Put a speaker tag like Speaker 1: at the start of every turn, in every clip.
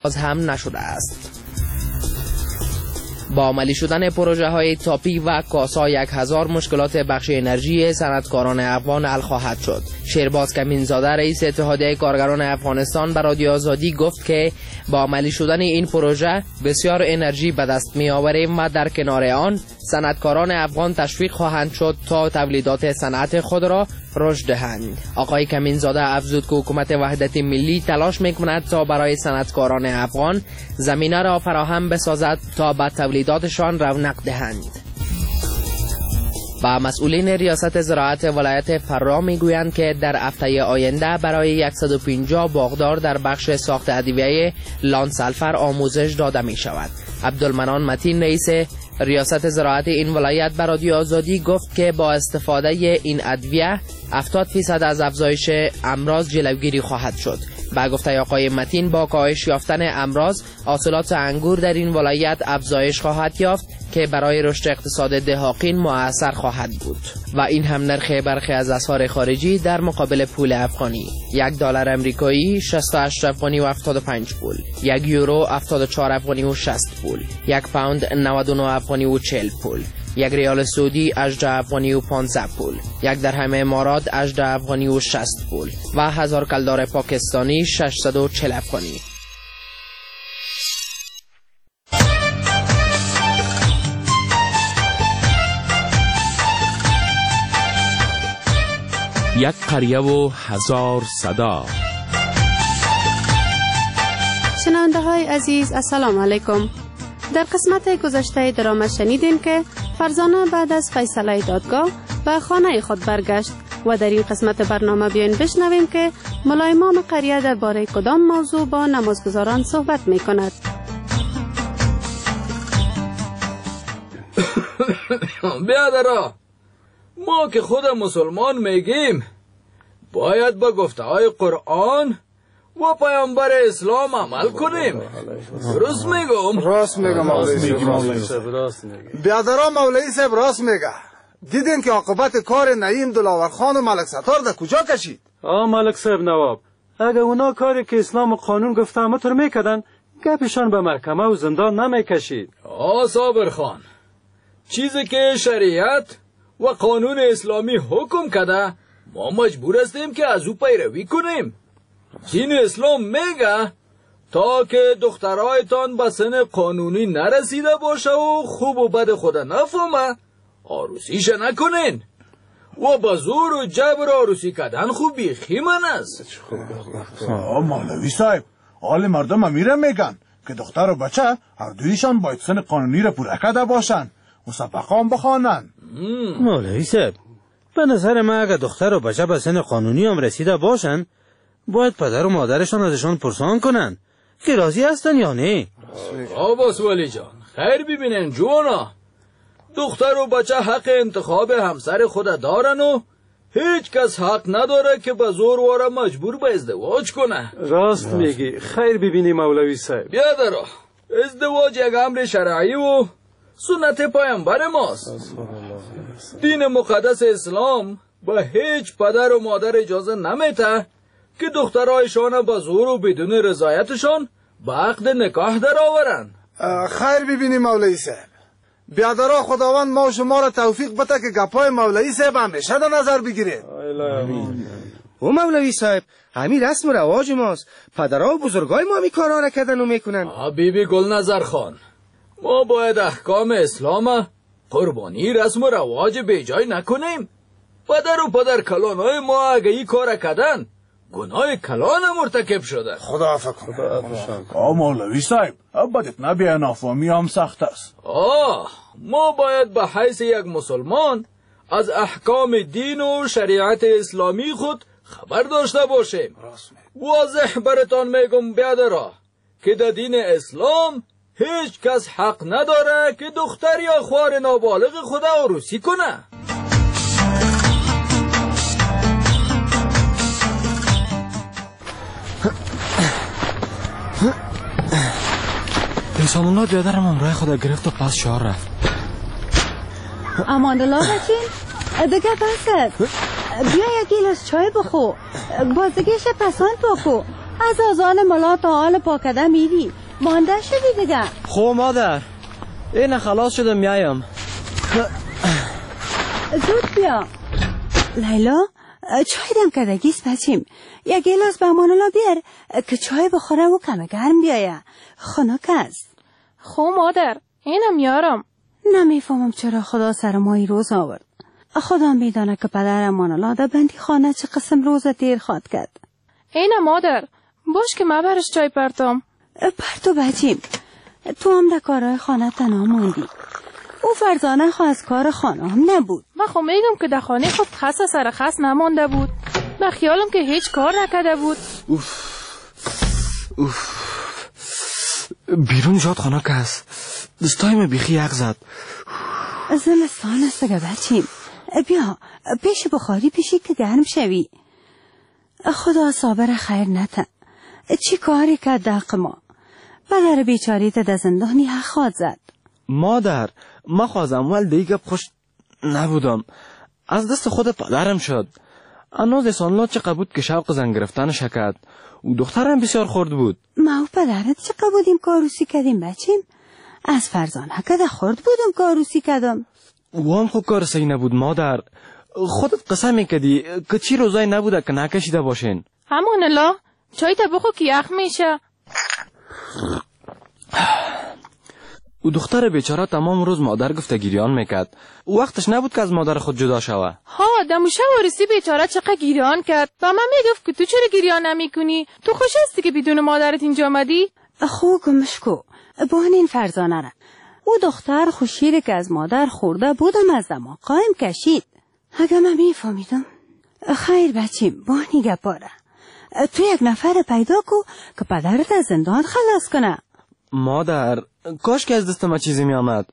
Speaker 1: باز هم نشده است. با عملی شدن پروژه های تاپی و کاسا 1000 مشکلات بخش انرژی صنعتکاران افغان حل خواهد شد. شیرباز کمینزاده رئیس اتحادیه کارگران افغانستان به رادیو آزادی گفت که با عملی شدن این پروژه بسیار انرژی به دست می آوریم و در کنار آن صنعتکاران افغان تشویق خواهند شد تا تولیدات صنعت خود را رشد دهند. آقای کمینزاده افزود که حکومت وحدت ملی تلاش میکند تا برای صنعتکاران افغان زمینه را فراهم بسازد تا به تولیداتشان رونق دهند. و مسئولین ریاست زراعت ولایت فرا میگویند که در هفته آینده برای 150 باغدار در بخش ساخت ادویه لانسلفر آموزش داده می شود. عبدالمنان متین رئیس ریاست زراعت این ولایت به رادیو آزادی گفت که با استفاده این ادویه 70% از افزایش امراض جلوگیری خواهد شد. با گفته آقای متین با کاهش یافتن امراض حاصلات انگور در این ولایت افزایش خواهد یافت که برای رشد اقتصاد دهاقین مؤثر خواهد بود. و این هم نرخ برخی از اسعار خارجی در مقابل پول افغانی: $1 امریکایی 68 افغانی و 75 پول، 1 یورو 74 افغانی و 60 پول، 1 پوند 99 افغانی و 40 پول، 1 ریال سعودی 18 افغانی و 15 پول، 1 درهم امارات 18 افغانی و 60 پول و 1000 کلدار پاکستانی 640 افغانی.
Speaker 2: یک قریه و 1000 صدا.
Speaker 3: شنونده های عزیز السلام علیکم. در قسمت گذشته درآمد شنیدیم که فرزانه بعد از فیصله دادگاه به خانه خود برگشت و در این قسمت برنامه بیاین بشنویم که ملا امام قریه درباره کدام موضوع با نمازگزاران صحبت می کند.
Speaker 4: بیادرها، ما که خود مسلمان میگیم باید با گفته های قرآن و پیامبر اسلام عمل کنیم. درست میگم؟
Speaker 5: راست میگم مولوی صاحب. بیادرها مولوی صاحب راست میگه. دیدین که عاقبت کار نعیم دلاور خان و ملک ستار در کجا کشید؟
Speaker 6: ملک صاحب نواب، اگه اونا کاری که اسلام و قانون گفته همطور میکردن گپشان به محکمه و زندان نمیکشید.
Speaker 4: صابر خان، چیزی که شریعت و قانون اسلامی حکم کرده ما مجبور هستیم که از او پیروی کنیم. دین اسلام میگه تا که دخترایتان به سن قانونی نرسیده باشه و خوب و بد خود نفهمه عروسیش نکنین و با زور و جبر عروسی کردن خوب بیخی من است.
Speaker 7: مولوی صاحب، حال مردم امیره میگن که دختر و بچه هر دویشان باید سن قانونی را پوره کرده باشن و سبقه هم بخوانن.
Speaker 8: مولوی صاحب، به نظر من اگه دختر و بچه به سن قانونی هم رسیده باشن باید پدر و مادرشان ازشان پرسان کنن که راضی هستن یا نه.
Speaker 4: عباس ولی جان، خیر ببینن جوانا، دختر و بچه حق انتخاب همسر خود دارن و هیچ کس حق نداره که به زور واره مجبور به ازدواج کنه.
Speaker 6: راست میگی. خیر ببینی مولوی صاحب.
Speaker 4: بیادرها، ازدواج یک امر شرعی و سنت پیامبر ماست. دین مقدس اسلام به هیچ پدر و مادر اجازه نمیده که دخترایشان به زور و بدون رضایتشان به عقد نکاح در آورن.
Speaker 5: خیر ببینی مولوی صاحب. بیادرها، خداوند ما و شما را توفیق بده که گپای مولوی صاحب همیشه در نظر بگیرید.
Speaker 8: او مولوی صاحب، همین رسم و رواج ماست. پدرها و بزرگای ما همی کارا را کردن و میکنن.
Speaker 4: بیبی گلنظر خان، ما باید احکام اسلام قربانی رسم و رواج به جای نکنیم. پدر و پدر کلانای ما اگه این کار کردن گناه کلان مرتکب شده.
Speaker 5: خدا عفو کنه.
Speaker 7: مولوی صاحب، بدت نبیه، نافهمی هم سخت است.
Speaker 4: ما باید به حیث یک مسلمان از احکام دین و شریعت اسلامی خود خبر داشته باشیم. واضح برتان میگم بیادرها که در دین اسلام هیچ کس حق نداره که دختر یا خوار نابالغ خود عروسی کنه.
Speaker 9: انسان الله بیادرم امرای خدا گرفت و پس شهر رفت.
Speaker 3: امان الله بچین دیگه بسد. بیا یک گیلاس چای بخو، بازگیش پسند بخو.
Speaker 10: از آذان ملا تا حال پاکده میری مانده شدی دیگه.
Speaker 9: خب مادر این خلاص شدم میایم.
Speaker 10: زود بیا. لیلا چای دم کردگیست بچیم. یک گلاس به مانالا بیار که چای بخوره و کمه گرم بیایه. خنک است.
Speaker 11: خب مادر اینم میارم.
Speaker 10: نمیفهمم چرا خدا سر ما این روز آورد. خدا میدانه که پدر مانالا در بندی خانه چه قسم روز تیر خواد کرد.
Speaker 11: اینم مادر باش که ما برش چای پرتم.
Speaker 10: پرتو بچیم تو هم در کارهای خانه تنها موندی. او فرزانه خو از کار خانه هم نبود.
Speaker 11: من خو میگم که در خانه خود خس سر خس نمانده بود. من خیالم که هیچ کار نکرده بود.
Speaker 9: بیرون جاد خانه که هست. دستایم بیخی یق زد.
Speaker 10: زمستان است که بچیم. بیا پیش بخاری پیشی که گرم شوی. خدا صابر خیر نته. چی کاری که دق ما پدر بیچاری تا در زندانی حق خواد زد.
Speaker 9: مادر ما خوازم ول دیگه خوش نبودم. از دست خود پدرم شد. انوز سانلا چقدر بود که شوق زن گرفتن شکد. او دخترم بسیار خورد بود.
Speaker 10: ما و پدرت چقدر بودیم کاروسی کردیم بچیم. از فرزانه که در خورد بودم کاروسی کردم.
Speaker 9: او هم خوب کار سعی نبود مادر. خودت قسم میکدی که چی روزای نبوده که نکشیده باشین.
Speaker 11: همون الا چای تا بخو که یخ میشه.
Speaker 9: او دختر بیچاره تمام روز مادر گفته گریان میکرد. وقتش نبود که از مادر خود جدا شوه.
Speaker 11: ها دموشه وارسی بیچاره چقدر گریان کرد و من میگفت که تو چرا گریان نمیکنی؟ تو خوش هستی که بدون مادرت اینجا آمدی؟
Speaker 10: خوب گمشکو بان این فرزانه را. او دختر خوشیری که از مادر خورده بودم از دما قایم کشید. اگه من میفهمیدم. خیر بچیم بانی گپاره. تو یک نفر پیدا کو که پدرت از زندان خلاص کنه.
Speaker 9: مادر کاش که از دست ما چیزی می آمد.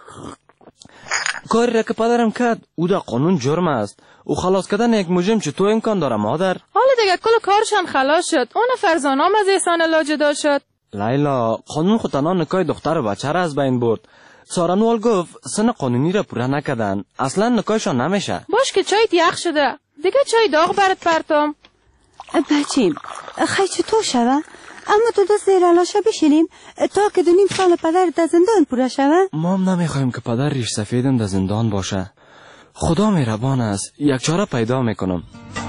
Speaker 9: کاری را که پدرم کرد او در قانون جرم است. او خلاص کردن یک مجرم چه تو امکان داره مادر؟
Speaker 11: حالا دیگه کل کارشان خلاص شد. اون فرزانام از احسان الله جدا شد.
Speaker 9: لیلا قانون خود تنها نکای دختر و بچه را از بین برد. سارنوال گفت سن قانونی را پوره نکردن. اصلا نکایشان نمیشه.
Speaker 11: باش که چایت یخ شده. دیگه چای داغ برات پرتم.
Speaker 10: بچیم خیلی چطور شوه؟ اما تو دست زیرالاشه بشینیم تا که 2.5 سال پدر در زندان پوره شوه.
Speaker 9: ما هم نمیخوایم که پدر ریش سفیدم در زندان باشه. خدا مهربان است. یک چاره پیدا میکنم.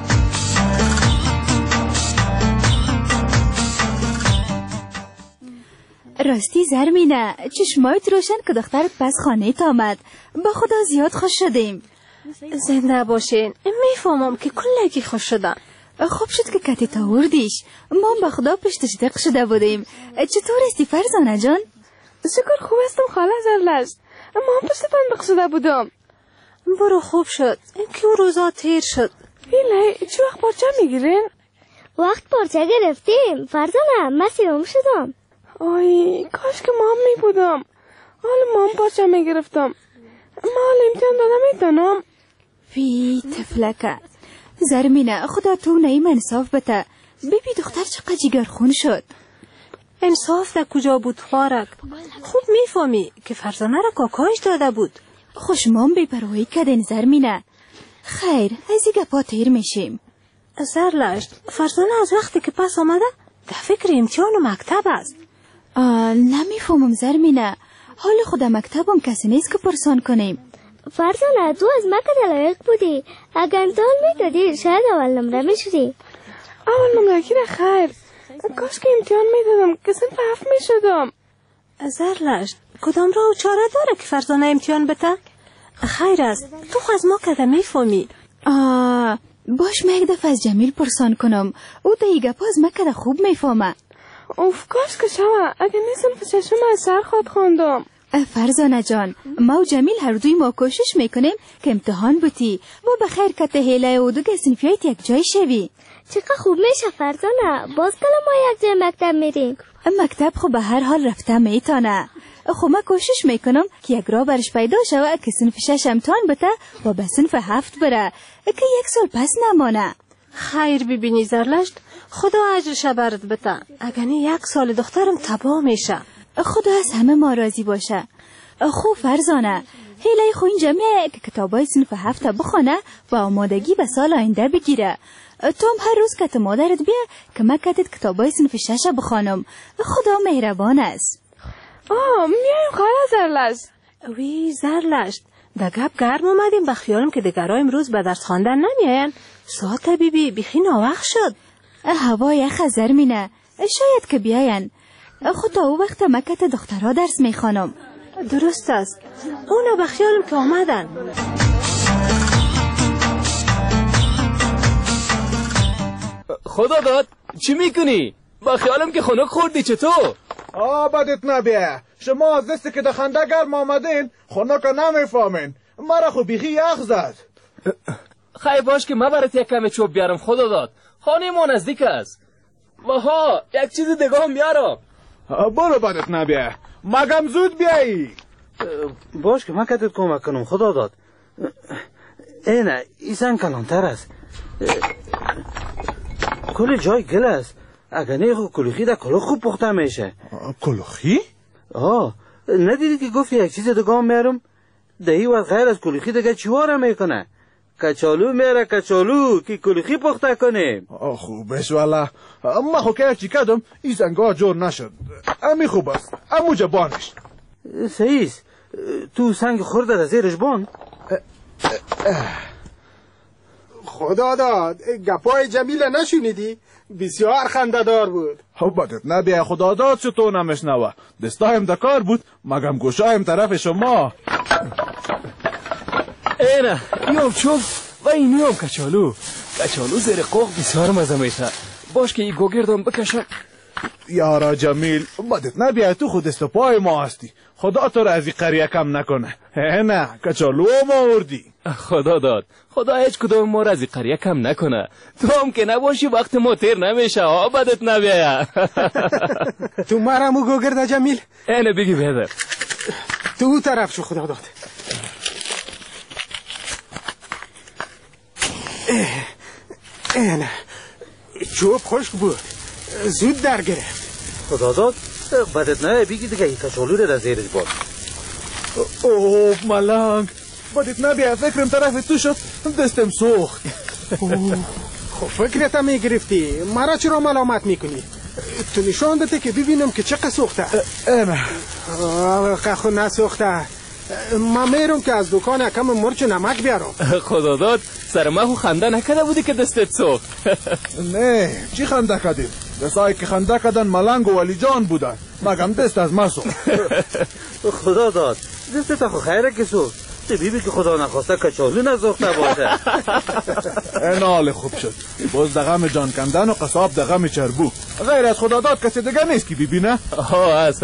Speaker 12: راستی زرمینه چشمایت روشن که دخترت پس خانه تا آمد. با خدا زیاد خوش شدیم.
Speaker 11: زنده باشین. میفهمم که کلکی خوش شدن.
Speaker 12: خوب شد که کتی تا وردیش. ما به خدا پشتش دق شده بودیم. چطور استی فرزانه جان؟
Speaker 11: شکر خوب استم خاله زرلشت. اما هم پشت پندق شده بودم. برو خوب شد. این که روزا تیر شد. بیله چه وقت پارچه میگیرین؟
Speaker 13: وقت پارچه گرفتیم فرزانه. من سیروم شدم.
Speaker 11: آی کاش که مام می بودم. حالا مام پارچه می گرفتم. ما حالا امتحان دادم میتونم.
Speaker 12: وی تفلکه زرمینه خدا تو نیم انصاف بته. ببی دختر چقدر جگرخون شد.
Speaker 11: انصاف در کجا بود فارک؟ خوب میفهمی که فرزانه را کاکایش داده بود.
Speaker 12: خوشمام بی‌پروايی کردین زرمینه. خیر از این گپا تیر میشیم.
Speaker 11: زرلشت فرزانه از وقتی که پس آمده در فکر امتحان و مکتب است.
Speaker 12: نمیفهمم زرمینه. حال خود مکتبم کسی نیست که پرسان کنیم.
Speaker 13: فرزانه تو از مکتب لایق بودی. اگر امتحان میدادی شاید اول نمره میشدی.
Speaker 11: اول نمره کی خیر. کاش که امتحان میدادم که صنف 7 میشدم. زرلشت کدام راه و چاره داره که فرزانه امتحان بده؟ خیر است تو خو از ما کده میفهمی.
Speaker 12: باش من یک دفعه از جمیل پرسان کنم. او دیگه پا از مکده خوب میفهمه.
Speaker 11: اوف کاش که شما اگه نیستم پچشم از سر خود خوندم.
Speaker 12: فرزانه جان ما و جمیل هر دوی ما کوشش میکنیم که امتحان بودی و بخیر که تهیله و دوگه سنفیایت یک جای شوی.
Speaker 13: چقدر خوب میشه فرزانه. باز کلا ما یک جای مکتب میریم.
Speaker 12: مکتب خو به هر حال رفته میتونه. خو من کوشش میکنم که یک راه برش پیدا شوه که صنف 6 امتحان بده و به صنف 7 بره که 1 سال پس نمانه.
Speaker 11: خیر ببینی زرلشت خدا اجرش برات بده. اگر نه 1 سال دخترم تباه میشه.
Speaker 12: خدا از همه ما راضی باشه. خو فرزانه هیله خو این جمعه که کتابای صنف 7 بخونه و آمادگی به سال آینده بگیره. توم هر روز کت مادرت بیا که من کتت کتابای صنف 6 بخوانم. خدا مهربان است.
Speaker 11: میایم خاله زرلشت.
Speaker 10: وی زرلشت، در گپ گرم اومدیم به خیالم که دیگرها امروز به درس خواندن نمیاین. ساعت بیبی بیخی ناوقت شد.
Speaker 12: هوا یخ زرمینه، شاید که بیاین. خود تا او وقت من کت دخترها درس میخوانم.
Speaker 10: درست است، اونا به خیالم که آمدن.
Speaker 9: خدا داد چی میکنی؟ با خیالم که خنک خوردی. چطور؟
Speaker 7: بدت نبیه. شما از دستی که دخنده گرم آمدین خنک نمیفهمین. مرا خو بیخی یخ زد.
Speaker 9: خیلی باش که من برات یک کم چوب بیارم. خدا داد خانه ما نزدیک است. باها یک چیز دیگه هم بیارم.
Speaker 7: برو بدت نبیه. مگم زود بیایی.
Speaker 8: باش که من کتت کمک کنم. خدا داد اینه ایسان کلانتر است. کل جای گل است. اگر نه خو کلوخی در کلوخ خوب پخته میشه.
Speaker 7: کلوخی؟
Speaker 8: ندیدی که گفت یک چیز دیگه هم میارم؟ دهی وقت غیر از کلوخی دیگه چیواره میکنه؟ کچالو میاره، کچالو که کلوخی پخته کنیم.
Speaker 7: خوبش والا. ما خو که چی کدم این زنگاه جور نشد. امی خوب است. امو جبانش
Speaker 8: سیس تو سنگ خورده در زیرش بان.
Speaker 5: خدا داد گپای جمیل نشونیدی؟ بسیار خنده‌دار بود.
Speaker 7: بدت نبیه. خدا داد چو تو نمشنوه. دستایم دکار بود مگم گوشایم طرف شما.
Speaker 9: اینه یوم چوب و این یوم کچالو زیر قوق بسیار مزه میشه. باش که این گوگردم بکشم.
Speaker 7: یارا جمیل بدت نبیه. تو خود دست پای ما هستی. خدا تو را از این قریه کم نکنه. نه کچالو ما آوردی.
Speaker 9: خدا داد خدا هیچ کدوم ما را از این قریه کم نکنه. تو هم که نباشی وقت ما تیر نمیشه. بدت نبیه.
Speaker 5: تو مرمو گوگرده جمیل.
Speaker 9: اینه بگی بهدر
Speaker 5: تو طرف شو. خدا داد اینه چوب خشک بود زود در گرفت.
Speaker 8: خدا داد بدت نه بگی دیگه این کچالو رو در زیرش باد.
Speaker 7: ملنگ بدت نبیه. فکرم طرف تو شد دستم سوخت.
Speaker 5: خب فکرتا میگرفتی مرا چرا ملامت میکنی؟ تو نشان بده که ببینم که چقدر سوخته. خو نسوخته. من میرم که از دکان یکم مرچ نمک بیارم.
Speaker 9: خدا داد سر ما خنده نکده بودی که دستت سوخت.
Speaker 7: نه چی خنده کدیم؟ دستایی که خنده کدن ملنگ و ولی جان بودن. مگم دست از ما سوخت.
Speaker 8: خدا داد دستت خو خیره که سوخت. بیبی که خدا نخواسته کچالو نسوخته باشه.
Speaker 7: این حال خوب شد. باز دغم جان کندن و قصاب دغم چربو. غیر از خدا داد کسی دیگه نیست که بیبی نه؟
Speaker 9: هست